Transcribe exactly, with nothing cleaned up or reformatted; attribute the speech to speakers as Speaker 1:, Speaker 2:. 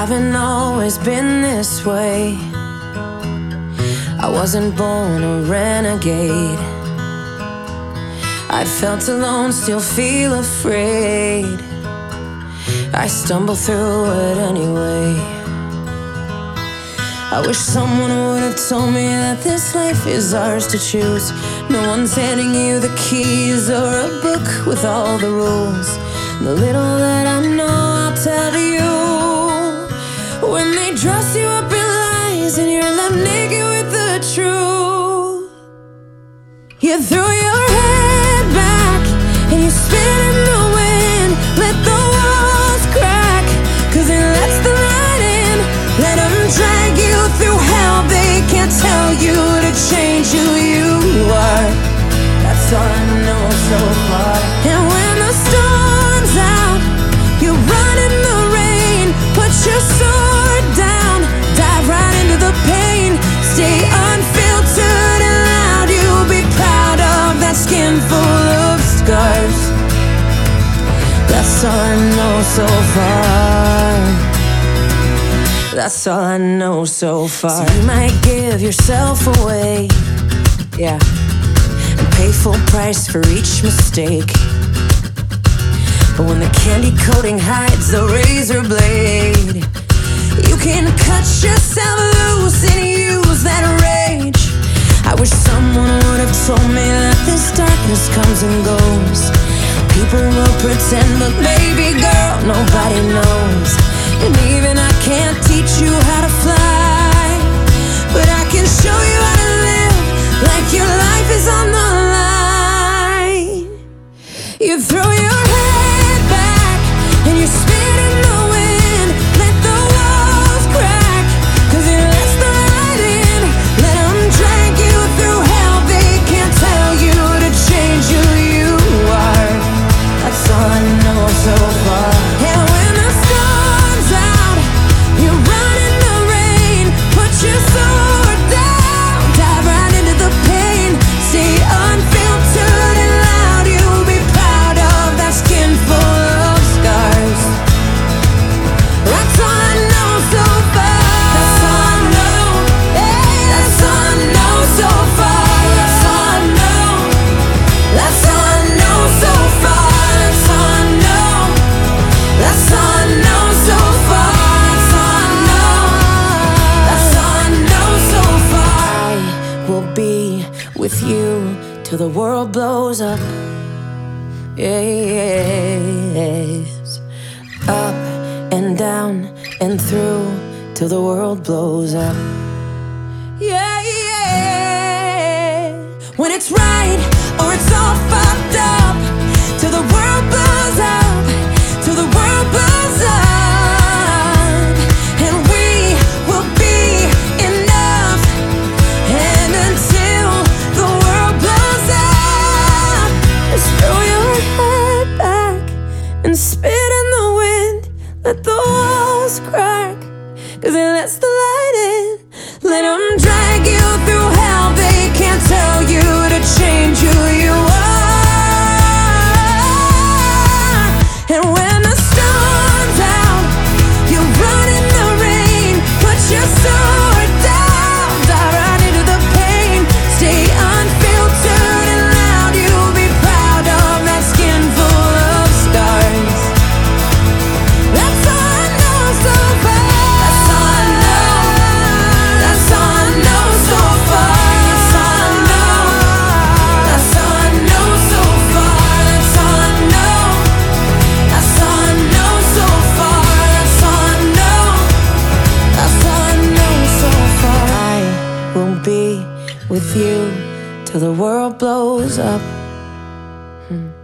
Speaker 1: haven't always been this way. I wasn't born a renegade. I felt alone, still feel afraid. I stumble through it anyway. I wish someone would have told me that this life is ours to choose. No one's handing you the keys or a book with all the rules. The little that I know I'll tell you. When they dress you up in lies and you're left naked with the truth, you throw your head back and you spin in the wind. Let the walls crack, cause it lets the light in. Let them drag you through hell. They can't tell you to change who you are. That's all I know so far. And when the storm's out, you run in the rain. Put your sword down, dive right into the pain. Stay unfiltered and loud. You'll be proud of that skin full of scars. That's all I know so far. That's all I know so far. So you might give yourself away, yeah, and pay full price for each mistake. But when the candy coating hides the razor blade, you can cut yourself loose and use that rage. I wish someone would have told me that this darkness comes and goes. People will pretend, but baby girl, nobody knows. And even I can't teach you how to fly, but I can show you how to live like your life is on the line. You throw your head back and you spin in the wind. Let the walls crack, cause it lets the light in. Let them drag you through hell. They can't tell you to change who you are. That's all I know so far. And when the storm's out, you run in the rain. Put your sword down, dive right into the pain. Stay unfiltered and loud. You'll be proud of that skin full of scars. That's all I know so far. That's all I know. Hey, that's all I know so far. That's all I know. That's all I know so far. That's all I know. That's all I know so far. That's all I know. That's all I know so far. I will be with you till the world blows up. Yes. Up and down and through till the world blows up. Yeah, yeah. When it's right or it's all fucked up, till the world blows up, till the world blows up. And we will be enough. And until the world blows up, just throw your head back and spit in the wind. Let the walls crack, cause it lets the light in. Let them drag you through hell. They can't tell you to change who you are. And when the storm's out, you run in the rain. Put your sword down, dive right into the pain. Stay unfiltered and loud. You'll be proud of that skin full of scars. That's all I know so far. That's all I know. That's all I know so far. That's all I know. That's all I know so far. That's all I know. That's all I know so far. That's all I know. That's all I know so far. I will be with you till the world blows up. Hmm.